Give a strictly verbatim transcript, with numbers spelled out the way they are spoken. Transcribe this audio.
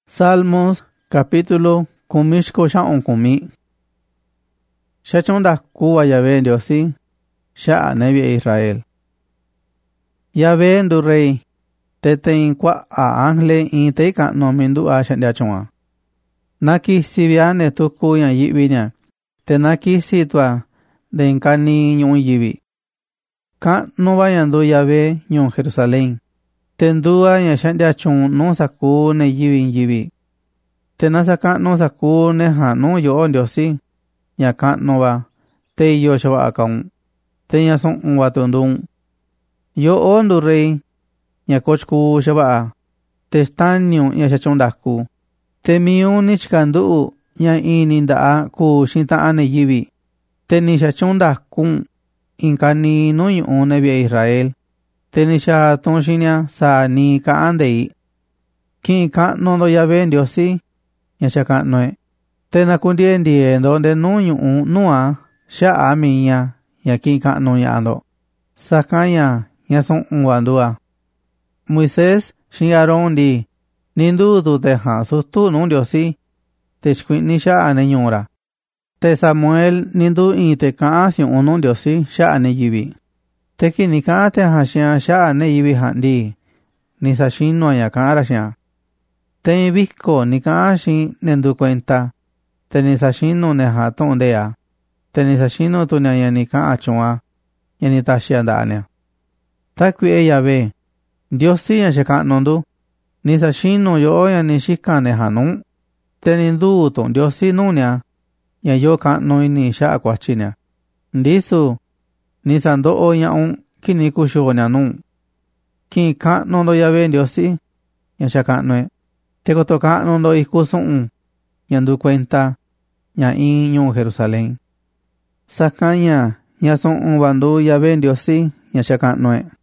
Salmos capítulo kumishko sha'on kumi. Shachonda kuwa Yahvé Diosi, sha'a nebi Israel. Yahvé ndu rey, tetein kwa a angle in teika no mindu a shandia chunga. Naki sibiane tuku yan yibinya, te naki sitwa de inkani nyun yibi. Ka no vayan do Yahvé nyun Jerusalén. Tendua ya shandia chun no saku ne yibi yibi. Tenasaka no saku ne ha no yo Diosi. Ya ka no va. Te yo shawa akaun. Te ya son un watundun. Yo ondu rey. Ya kochku shawa. Te stanyo ya shachondaku. Te miu nichkandu ya ininda ku shinta ane yibi. Te ni shachondaku. Inkani no yu nebi Israel. Tenisha tonshinya sa ni ka andei. Kin ka no do Yahvé Diosi. Ya shaka noe. Tena kundie ndie donde no yu nua. Sha aminya. Ya kin ka no ya ando. Sakanya ya son uandua. Moisés shingaron di. Nindu tu te ha sustu no Diosi. Te shkwini sha ane nyora. Te Samuel nindu in te ka asyon uno Diosi sha ane yibi. Teki ni kaate hashian sha ne yibi handi. Ni sashino ya karashian. Te ibiko ni kaashi nendu cuenta. Te ni sashino ne haton dea. Te ni sashino tu ne ya ni kaachua. Ya ni tashia dania. Takwi e Yahvé. Diosi ya sheka nondu. Ni sashino yo ya ni shika ne hanun. Te ni ndu ton Diosi nunia. Ya yo ka no ni sha akwachinia. Ndisu. Ni sando o yaun kini kusho nyanun. Kin ka nondo Yahvé Diosi. Ya shaka noe. Te koto ka nondo ikusun. Yandu cuenta. Ya inyo Jerusalén. Sakanya. Ya son un bandu Yahvé Diosi. Ya shaka noe.